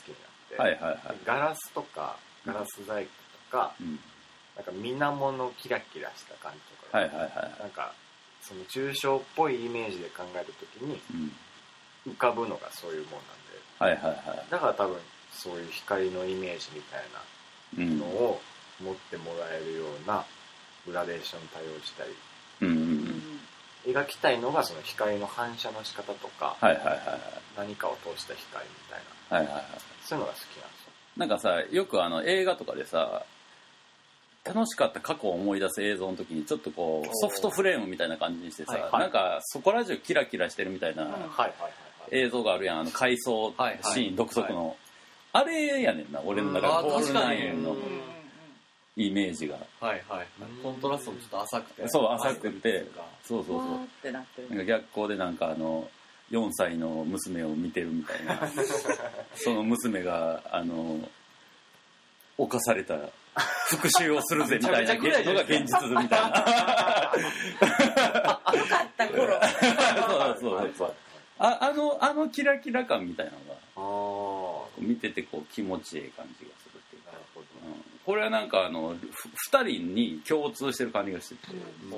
はいはいはい、ガラスとかガラス細工とか、うん、なんか水面のキラキラした感じとか、はいはいはい、なんかその抽象っぽいイメージで考える時に、うん、浮かぶのがそういうもんなんで、はいはいはい、だから多分そういう光のイメージみたいなのを持ってもらえるようなグラデーション対応したりうんうんうん、描きたいのがその光の反射の仕方とか、はいはいはいはい、何かを通した光みたいな、はいはいはい、そういうのが好きなんですよ。 なんかさよくあの映画とかでさ楽しかった過去を思い出す映像の時にちょっとこうソフトフレームみたいな感じにしてさ、はいはい、なんかそこら中キラキラしてるみたいな映像があるやんあの回想シーン独特の、はいはい、あれやねんな俺の中でホールナインのイメージがはいはいコントラストもちょっと浅くてそう浅くてそうそうそうってなってるなんか逆光でなんかあのよんさいの娘を見てるみたいなその娘があの犯された復讐をするぜみたいなのが現実みたいなよかった頃そうそうそうあ, あのあのキラキラ感みたいなのが見ててこう気持ちいい感じがするっていうか、うん、これはなんかあのふたりに共通してる感じがしてて、うん、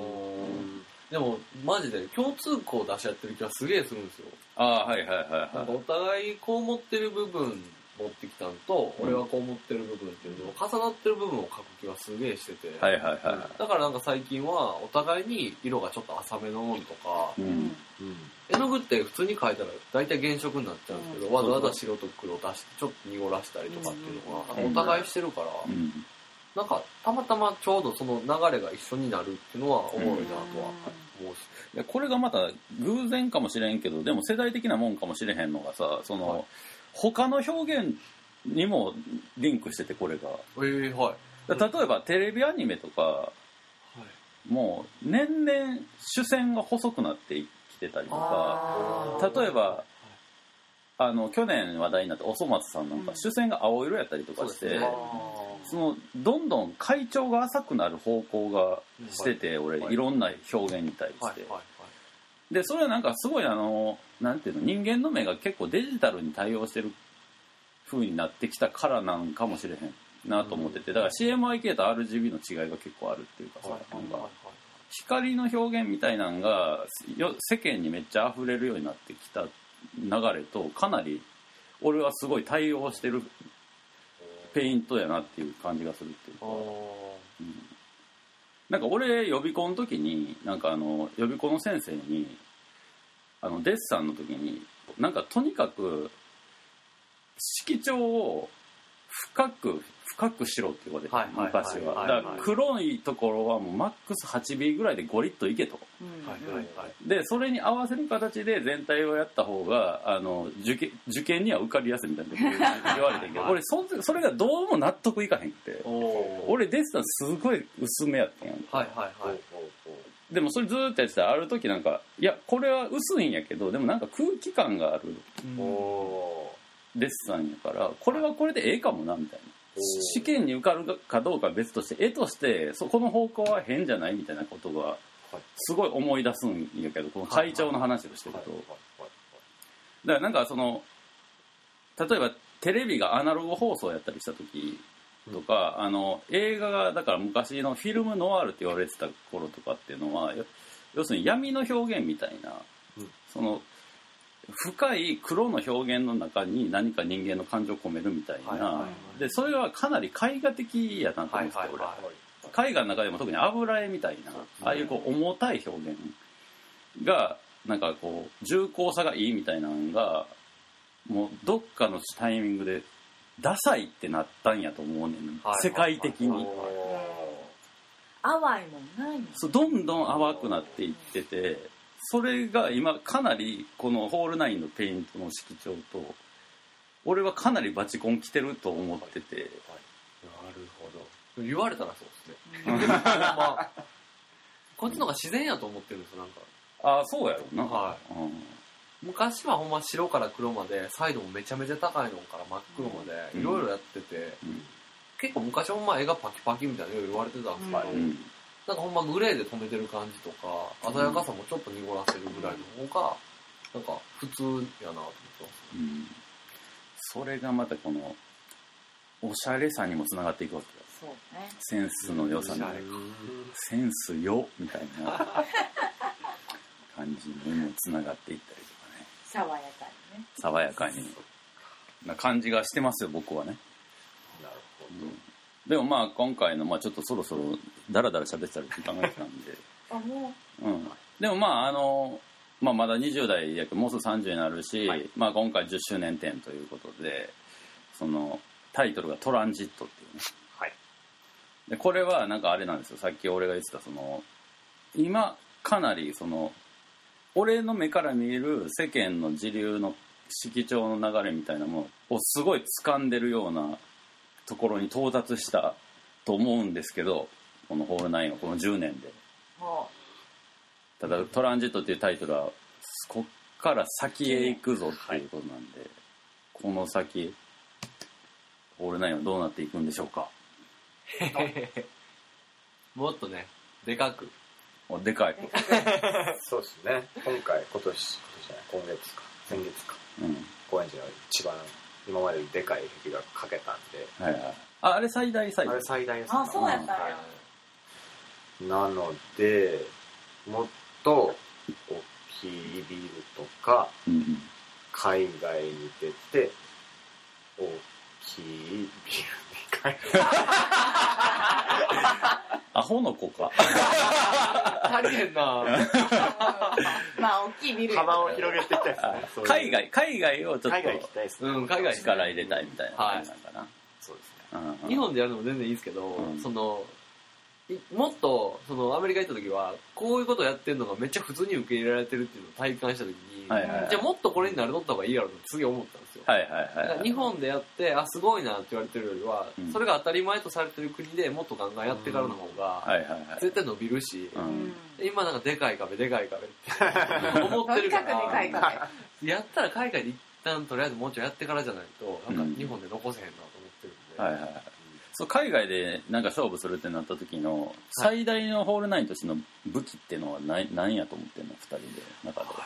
でもマジで共通項出し合ってる気はすげえするんですよ。 ああはいはいはい、はい、 なんかお互いこう思ってる部分持ってきたのと、うん、俺はこう思ってる部分っていうのを重なってる部分を描く気はすげえしてて、はいはいはい、だからなんか最近はお互いに色がちょっと浅めのものとか、うんうん、絵の具って普通に描いたら大体原色になっちゃうんですけど、うん、わざわざ白と黒出してちょっと濁らしたりとかっていうのがお互いしてるから、うん、なんかたまたまちょうどその流れが一緒になるっていうのはおもろいなとはいやこれがまた偶然かもしれんけどでも世代的なもんかもしれへんのがさその、はい、他の表現にもリンクしててこれが、 えーはい、 例えばテレビアニメとか、はい、もう年々主線が細くなってきてたりとか例えばあの去年話題になったおそ松さんなんか、うん、主線が青色やったりとかして、そのどんどん回調が浅くなる方向がしてて、うん、俺、はい、いろんな表現に対して、はいはいはい、でそれはなんかすごいあのなんていうの人間の目が結構デジタルに対応してる風になってきたからなんかもしれへんなと思ってて、だから シーエムアイケー と アールジービー の違いが結構あるっていうかさ、なんか光の表現みたいなのが世間にめっちゃ溢れるようになってきた流れとかなり俺はすごい対応してるペイントやなっていう感じがするっていうか、うん、なんか俺予備校の時になんかあの予備校の先生にあのデッサンの時になんかとにかく色調を深く深くしろって言われて、はいはい、昔は、はいはいはい、だから黒いところはもうマックス はちビー ぐらいでゴリッといけと、はいはいはい、でそれに合わせる形で全体をやった方があの 受験、受験には受かりやすいみたいな言われてんけど俺 そ, それがどうも納得いかへんくて俺デッサンすごい薄めやったんやん、はいはいはい、でもそれずっとやってたらある時なんかいやこれは薄いんやけどでもなんか空気感がある、うん、デッサンやからこれはこれでええかもなみたいな、試験に受かるかどうかは別として絵としてそこの方向は変じゃないみたいなことがすごい思い出すんやけどこの会長の話をしてるとだからなんかその例えばテレビがアナログ放送やったりした時とか、うん、あの映画がだから昔のフィルムノワールって言われてた頃とかっていうのは要するに闇の表現みたいな、うん、その深い黒の表現の中に何か人間の感情を込めるみたいな、はいはいはい、でそれはかなり絵画的やなと思って、はいはいはい、俺絵画の中でも特に油絵みたいな、うん、ああいうこう重たい表現がなんかこう重厚さがいいみたいなのがもうどっかのタイミングでダサいってなったんやと思うねん、はい、世界的に、はいはいはい、 淡いもんないのそうどんどん淡くなっていっててそれが今かなりこのホールナインのペイントの色調と俺はかなりバチコンきてると思ってて、はいはい、 なるほど言われたらそうですね、まあ、こっちの方が自然やと思ってるんですよなんかああそうやろな、 はい、うん、昔はほんま白から黒までサイドもめちゃめちゃ高いのから真っ黒までいろいろやってて、うん、結構昔ほんま絵がパキパキみたいなの言われてたんですけど、うん、なんかほんまグレーで止めてる感じとか鮮やかさもちょっと濁らせるぐらいの方がなんか普通やなと思ってます、 うん、それがまたこのおしゃれさにもつながっていくわけよ。 そうね、 センスの良さにセンスよみたいな感じにもつながっていったりとかね、 爽やかにね爽やかにな感じがしてますよ僕はね。 なるほど、うん、 でもまあ今回のまあちょっとそろそろダラダラ喋ってたら時間が来たんであもう、 うん、でもまああの、まあ、まだにじゅう代やけどもうすぐさんじゅうになるし、はい、まあ、今回じゅっしゅうねん展ということでそのタイトルがトランジットっていうね、はい、でこれはなんかあれなんですよさっき俺が言ってたその今かなりその俺の目から見える世間の時流の色調の流れみたいなものをすごい掴んでるようなところに到達したと思うんですけどこのホールナインはこのじゅうねんで、はあ、ただトランジットっていうタイトルはこっから先へ行くぞっていうことなんで、はい、この先ホールナインはどうなっていくんでしょうかもっとねでかくでかいそうですね今回今年今年じゃない今月か先月か、うん、高円寺の一番今まででかい壁がかけたんで、はいはい、 あ, あれ最大サイズあれ最大ですあそうやったんや、はい、 なのでもっと大きいビルとか、うん、海外に出て大きいビルに変えるアホの子か足りへんなまあ大きいビル幅を広げていきたいですね海外海外をちょっと海外行きたいですね、 うん、海外力入れたいみたいな感じなんかな、はい、 そうですね、 うん、日本でやるのも全然いいですけど、うん、そのもっとそのアメリカ行った時はこういうことやってるのがめっちゃ普通に受け入れられてるっていうのを体感した時に、はいはいはい、じゃあもっとこれになるのった方がいいやろって次思ったんですよ、はいはいはいはい、だから日本でやってあすごいなって言われてるよりは、うん、それが当たり前とされてる国でもっとガンガンやってからの方が絶対伸びるし、うんうん、今なんかでかい壁でかい壁って思ってるからやったら海外で一旦とりあえずもうちょいやってからじゃないとなんか日本で残せへんなと思ってるんで、うんはいはいはい、 そう海外でなんか勝負するってなった時の最大のホールナインとしての武器っていうのは何、何やと思ってんのふたりで中で、はい、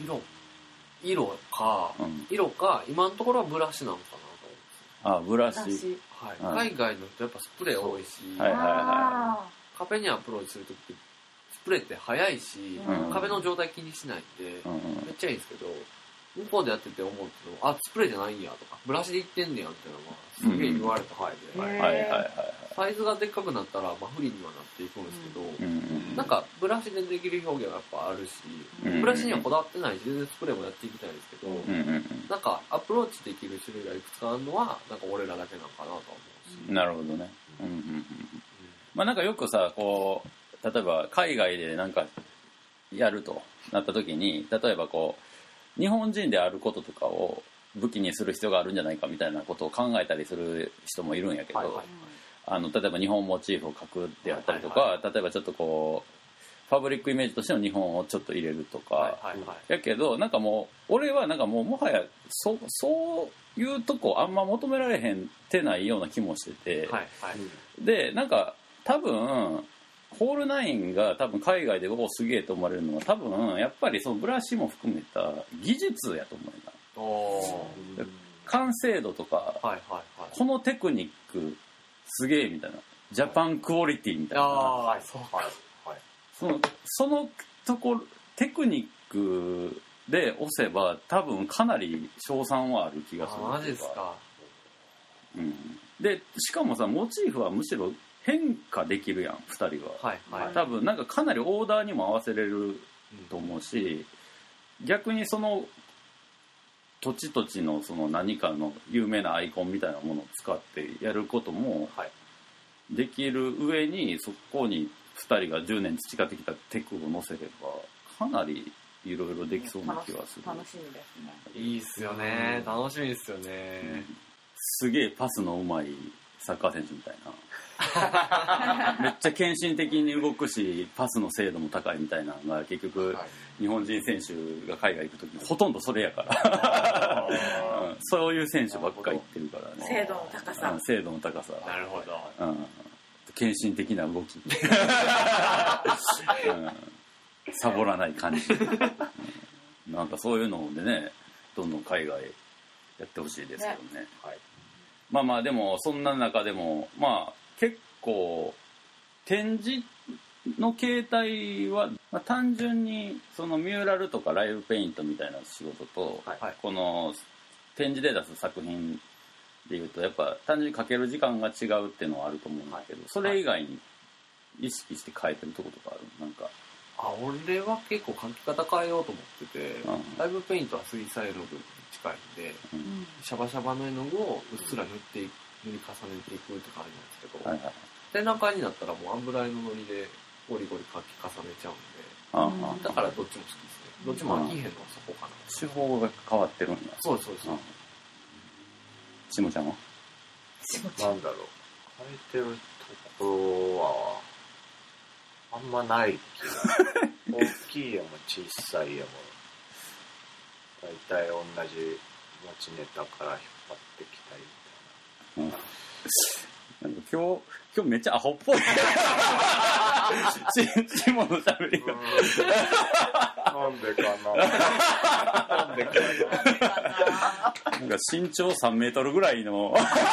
色色か、うん、色か今のところはブラシなのかなと思うんですよ。あブラシ、 はいはい、海外の人やっぱスプレー多いし、はいはいはい、壁にアプローチするときってスプレーって早いし、うん、壁の状態気にしないんで、うん、めっちゃいいんですけど向こうでやってて思うけどあスプレーじゃないんやとかブラシでいってんねやっていうのはすげえ言われた範囲で、うんはいはいはいはい、サイズがでっかくなったら、まあ、不利にはなっていくんですけど、うん、なんかブラシでできる表現はやっぱあるし、うん、ブラシにはこだわってないし全然スプレーもやっていきたいですけど、うん、なんかアプローチできる種類がいくつかあるのはなんか俺らだけなのかなと思うし。 なるほどね、うんうんうん、まあなんかよくさこう例えば海外でなんかやるとなった時に例えばこう日本人であることとかを武器にする必要があるんじゃないかみたいなことを考えたりする人もいるんやけど、はいはいはい、あの例えば日本モチーフを描くであったりとか、はいはいはい、例えばちょっとこうファブリックイメージとしての日本をちょっと入れるとか、はいはいはい、やけどなんかもう俺はなんかもうもはや そ, そういうとこあんま求められへんってないような気もしてて、はいはい、でなんか多分ホールナインが多分海外でおすげえと思われるのは多分やっぱりそのブラシも含めた技術やと思うな。完成度とか、はいはいはい、このテクニックすげえみたいなジャパンクオリティみたいな、はい、そうはいはい、そのそのところテクニックで押せば多分かなり賞賛はある気がする。 マジですか、 うん、でしかもさモチーフはむしろ変化できるやんふたりは、はいはい、多分なんかかなりオーダーにも合わせれると思うし、うん、逆にその土地土地のその何かの有名なアイコンみたいなものを使ってやることもできる上にそこにふたりがじゅうねん培ってきたテクを乗せればかなりいろいろできそうな気がする。 楽しみですね。 いいっすよね、うん、楽しみですよね、 うん、すげえパスのうまいサッカー選手みたいなめっちゃ献身的に動くしパスの精度も高いみたいなのが結局日本人選手が海外行くときにほとんどそれやからうん、そういう選手ばっかり行ってるからね。 精度の高さ、 うん、精度の高さ。 なるほど、 うん、献身的な動き、うん、サボらない感じ、うん、なんかそういうのでねどんどん海外やってほしいですけどね、ね、はい、まあまあでもそんな中でもまあ結構展示の形態は、まあ、単純にそのミューラルとかライブペイントみたいな仕事と、はい、この展示で出す作品でいうとやっぱ単純にかける時間が違うっていうのはあると思うんだけど、はい、それ以外に意識して変えてるところとかある？なんかあ俺は結構描き方変えようと思ってて、うん、ライブペイントは水彩絵の具に近いんで、うん、シャバシャバの絵の具をうっすら塗っていく塗り重ねていくって感じなんですけど、はいはい、展覧会になったらもうアンブライのノリでゴリゴリ描き重ねちゃうんで、うん、だからどっちも好きですね。どっちも飽きへんのはそこかな。 手法が変わってるんだ。 そうですそうです。 しもちゃんは？ なんだろう、描いてるところはあんまない気が大きい絵も小さい絵も大体同じ持ちネタから引っ張ってきたりみたいな、うん、 なんか今日今日めっちゃアホっぽいしものしゃべりがなんでかななんでかななんか身長さんメートルぐらいの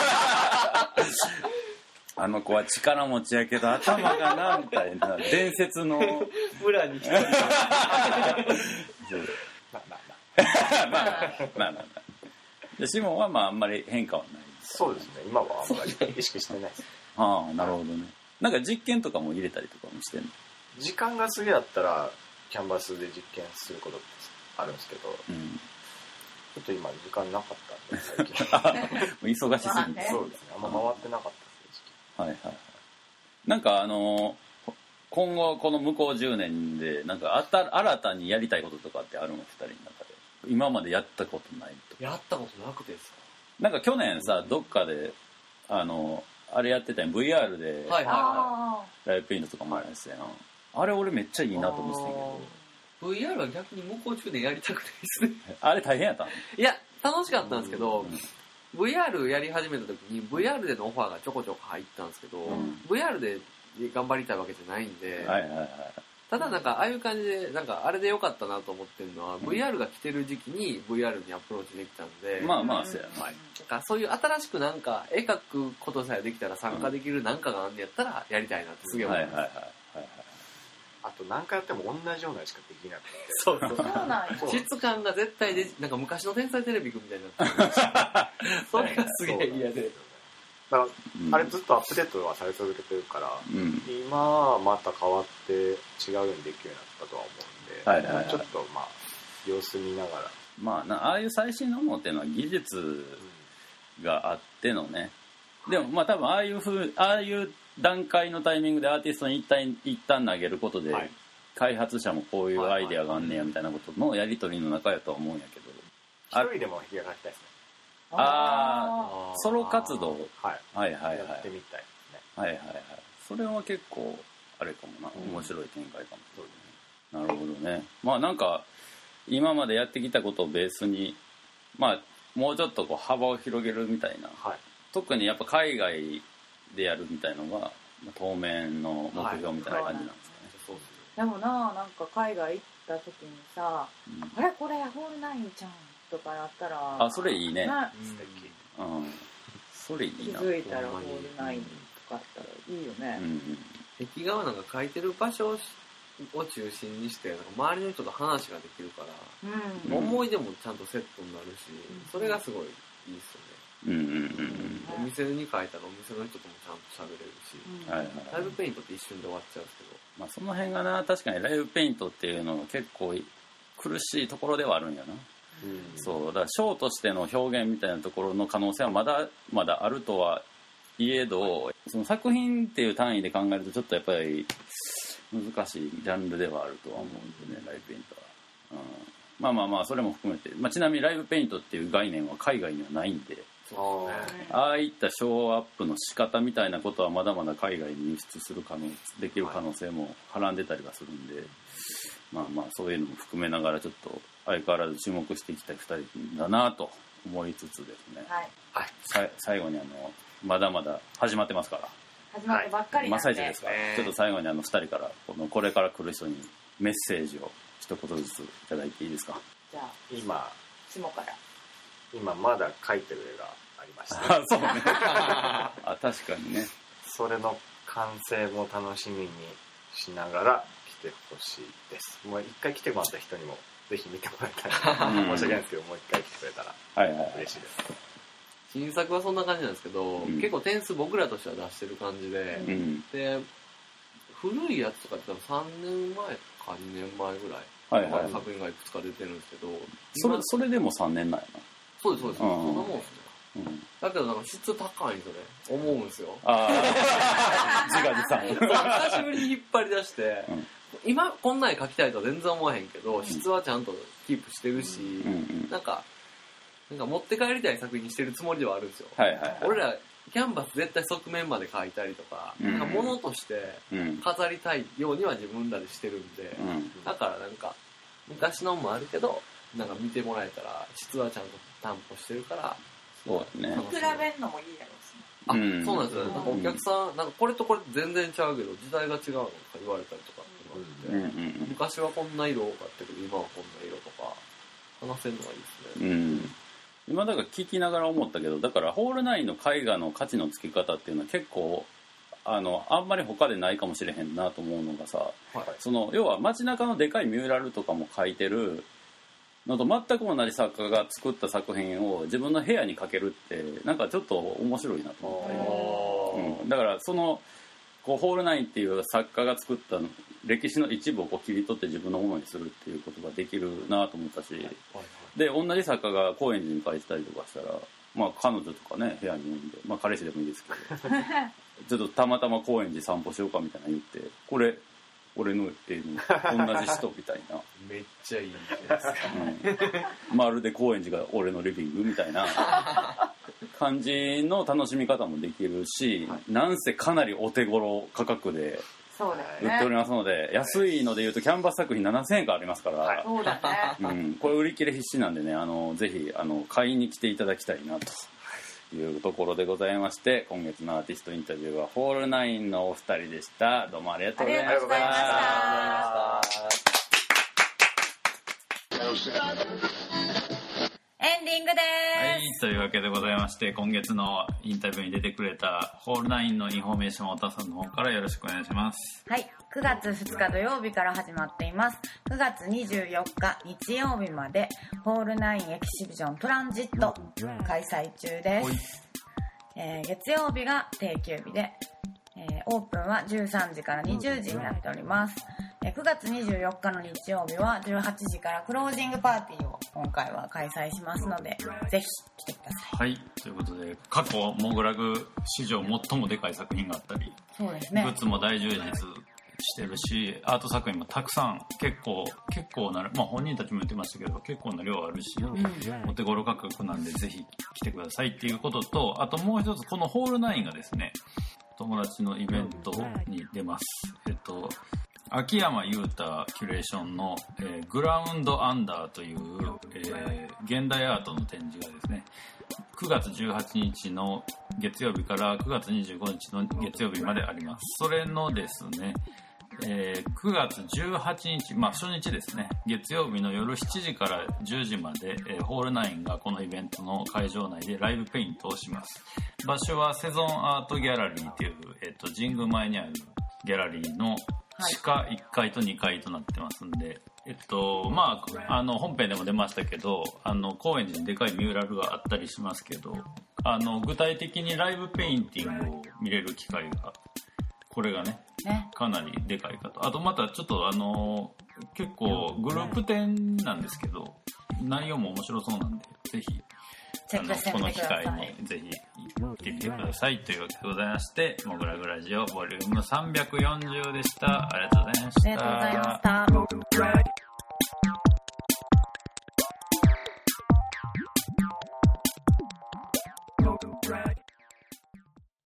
あの子は力持ちやけど頭がなみたいな伝説の村に来たまあまあまあまあまあまあでシモンはまああんまり変化はない。 そうですね、今はあんまり意識してないです。 ああなるほどね。なんか実験とかも入れたりとかもしてんの？ 時間が過ぎだったらキャンバスで実験することあるんですけど、うん、ちょっと今時間なかったんで最近忙しすぎて、 そうですね、あんま回ってなかったです、 はいはいはい。 なんかあの今後この向こうじゅうねんでなんかあた新たにやりたいこととかってあるのふたりの中で今までやったことないとやったことなくてですか。 なんか去年さどっかであのあれやってたよ ブイアール で、 はいはいはい、ライブペイントとかもあるんですよ、あれ俺めっちゃいいなと思ってたけどブイアール は逆に向こう中でやりたくないですねあれ大変やったの？ いや楽しかったんですけど、 うん、 ブイアール やり始めた時に ブイアール でのオファーがちょこちょこ入ったんですけど、うん、ブイアール で頑張りたいわけじゃないんで、 はいはいはい、 ただなんかああいう感じでなんかあれでよかったなと思ってるのは、うん、ブイアール が来てる時期に ブイアール にアプローチできたんで、 まあまあそうや、 はい、なんかそういう新しくなんか絵描くことさえできたら参加できるなんかがあんねやったらやりたいなってすげえ思います。はいはいはいはい、 あと何回やっても同じようなしかできなくてそうそうそうなん質感が絶対でなんか昔の天才テレビくんみたいになってるそれがすげえ嫌でだから、あれずっとアップデートはされ続けてるから、うん、今はまた変わって違うようにできるようになったとは思うんで、はいはいはい、ちょっとまあ様子見ながらまあなああいう最新のものっていうのは技術があってのね、うん、でもまあ多分ああいうふうああいう段階のタイミングでアーティストに一旦一旦投げることで、はい、開発者もこういうアイデアがあんねやみたいなことのやり取りの中やとは思うんやけど、 一人でも弾き上がりたいですね。 ああソロ活動、はい、はいはいはいやってみたいですね。 はいはいはい。それは結構あれかもな、面白い展開かも、うん、なるほどね。まあなんか今までやってきたことをベースにまあもうちょっとこう幅を広げるみたいな、はい、特にやっぱ海外でやるみたいのが当面の目標みたいな感じなんですかね、 はい、でもななんか海外行った時にさ、うん、あれこれホールナインちゃんとかやったらあそれいいね、 素敵、 うん、それいいな。 気づいたらホールナインとかあったらいいよね、うんうん、 壁画はなんか描いてる場所を中心にしてなんか周りの人と話ができるから、うん、思い出もちゃんとセットになるし、うん、それがすごいいいですよね。うんうんうんうん、お店に書いたらお店の人ともちゃんと喋れるし、うんはいはい、ライブペイントって一瞬で終わっちゃうんですけど、 まあ、その辺がな確かにライブペイントっていうのが結構苦しいところではあるんやな、うん、そうだからショーとしての表現みたいなところの可能性はまだまだあるとはいえど、その作品っていう単位で考えるとちょっとやっぱり難しいジャンルではあるとは思うんでね、ライブペイントは、うん、まあまあまあそれも含めて、まあ、ちなみにライブペイントっていう概念は海外にはないんで、ああいったショーアップの仕方みたいなことはまだまだ海外に輸出する可能できる可能性もはらんでたりはするんで、まあまあそういうのも含めながらちょっと相変わらず注目していきたいふたりだなと思いつつですね、はいはい、さ最後にあのまだまだ始まってますから始まってばっかりなんで、 真っ最中ですから、ちょっと最後にあのふたりからこのこれから来る人にメッセージを一言ずついただいていいですか。 じゃあ今下から今まだ描いてる絵がありました、 ね、あそうねあ確かにね。 それの完成も楽しみにしながら来てほしいです。もう一回来てもらった人にもぜひ見てもらいたい申し訳ないですけどもう一回来てくれたら嬉しいです、はいはいはい、 新作はそんな感じなんですけど、うん、結構点数僕らとしては出してる感じで、うん、で古いやつとかってさんねんまえかにねんまえぐらいはいはい、作品がいくつか出てるんですけど、 それそれでもさんねんなんやな。 そうですそうです、うん、そんなもんですね、うん、だけどなんか質高いんですよね、思うんですよ。 ああ自画自賛久しぶりに引っ張り出して、うん、今こんな絵描きたいとは全然思わへんけど、うん、質はちゃんとキープしてるし、うんうん、なんかなんか持って帰りたい作品にしてるつもりではあるんですよ、はいはいはい、俺らキャンバス絶対側面まで描いたりとか、うん、なんか物として飾りたいようには自分らでしてるんで、うん、だからなんか昔のもあるけどなんか見てもらえたら質はちゃんと担保してるからそうね、 比べるのもいいやろうし、ね、 あ、うん、そうなんですよ、ね、なんかお客さんなんかこれとこれ全然違うけど時代が違うのとか言われたりとかって言われて、うんうんうん、昔はこんな色があったけど今はこんな色とか話せるのがいいですね、うん今だから聞きながら思ったけど、だからホールナインの絵画の価値のつけ方っていうのは結構あのあんまり他でないかもしれへんなと思うのがさ、はい、その要は街中のでかいミューラルとかも描いてるのと全く同じ作家が作った作品を自分の部屋に描けるってなんかちょっと面白いなと思って、うん、だからそのこうホールナインっていう作家が作った歴史の一部をこう切り取って自分のものにするっていうことができるなと思ったし、はいはい、で同じ作家が高円寺に描いてたりとかしたら、まあ、彼女とかね部屋に呼んで、まあ、彼氏でもいいですけどちょっとたまたま高円寺散歩しようかみたいな言ってこれ俺の絵の同じ人みたいなめっちゃいいじゃないですか、 うん、まるで高円寺が俺のリビングみたいな感じの楽しみ方もできるし、はい、なんせかなりお手頃価格でそうですね、 売っておりますので、安いのでいうとキャンバス作品ななせんえんからありますから、はい、 そうだね、 うん、これ売り切れ必至なんでね、あのぜひあの買いに来ていただきたいなというところでございまして、今月のアーティストインタビューはホールナインのお二人でした。どうもありがとうございました。 ありがとうございました。エンディングでーす。はい、というわけでございまして、今月のインタビューに出てくれたホールナインのインフォメーションを太田さんの方からよろしくお願いします。 はい、くがつふつか土曜日から始まっています。くがつにじゅうよっか日曜日までホールナインエキシビジョントランジット開催中です。えー、月曜日が定休日で、えー、オープンはじゅうさんじからにじゅうじになっております。えー、くがつにじゅうよっかの日曜日はじゅうはちじからクロージングパーティーを今回は開催しますので、ぜひ来てください。 はい、ということで過去モグラグ史上最もでかい作品があったり、 そうですね、 グッズも大充実してるし、アート作品もたくさん結構結構な、まあ本人たちも言ってましたけど結構な量あるし、うん、お手頃価格なんでぜひ来てくださいっていうことと、あともう一つこのホールナインがですね、友達のイベントに出ます。えっと秋山裕太キュレーションの、えー、グラウンドアンダーという、えー、現代アートの展示がですね、くがつじゅうはちにちの月曜日からくがつにじゅうごにちの月曜日まであります。それのですね、えー、くがつじゅうはちにち、まあ初日ですね、月曜日の夜しちじからじゅうじまで、えー、ホールナインがこのイベントの会場内でライブペイントをします。場所はセゾンアートギャラリーという、えーと、神宮前にあるギャラリーの地下いっかいとにかいとなってますんで、えっとまああの本編でも出ましたけど、あの高円寺にでかいミューラルがあったりしますけど、あの具体的にライブペインティングを見れる機会がこれがねかなりでかいかと。あとまたちょっとあの結構グループ展なんですけど内容も面白そうなんで、ぜひチェックしてみてください。 この機会にぜひ行ってみてくださいというわけでございまして、モグラグラジオボリュームさんびゃくよんじゅうでした。ありがとうございました。 ありがとうございました。